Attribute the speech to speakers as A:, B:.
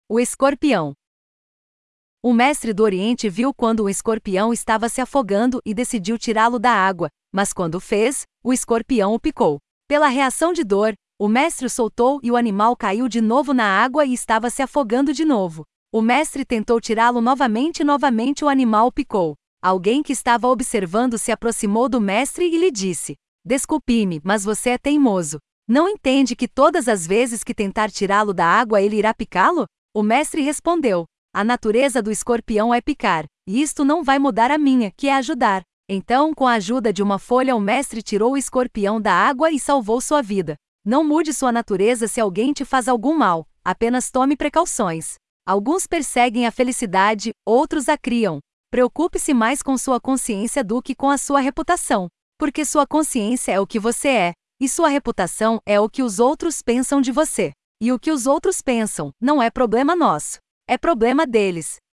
A: O escorpião. O mestre do Oriente viu quando o escorpião estava se afogando e decidiu tirá-lo da água, mas quando o fez, o escorpião o picou. Pela reação de dor, o mestre o soltou e o animal caiu de novo na água e estava se afogando de novo. O mestre tentou tirá-lo novamente e novamente o animal o picou. Alguém que estava observando se aproximou do mestre e lhe disse: "Desculpe-me, mas você é teimoso. Não entende que todas as vezes que tentar tirá-lo da água ele irá picá-lo?" O mestre respondeu: "A natureza do escorpião é picar, e isto não vai mudar a minha, que é ajudar." Então, com a ajuda de uma folha, o mestre tirou o escorpião da água e salvou sua vida. Não mude sua natureza se alguém te faz algum mal, apenas tome precauções. Alguns perseguem a felicidade, outros a criam. Preocupe-se mais com sua consciência do que com a sua reputação, porque sua consciência é o que você é, e sua reputação é o que os outros pensam de você. E o que os outros pensam não é problema nosso, é problema deles.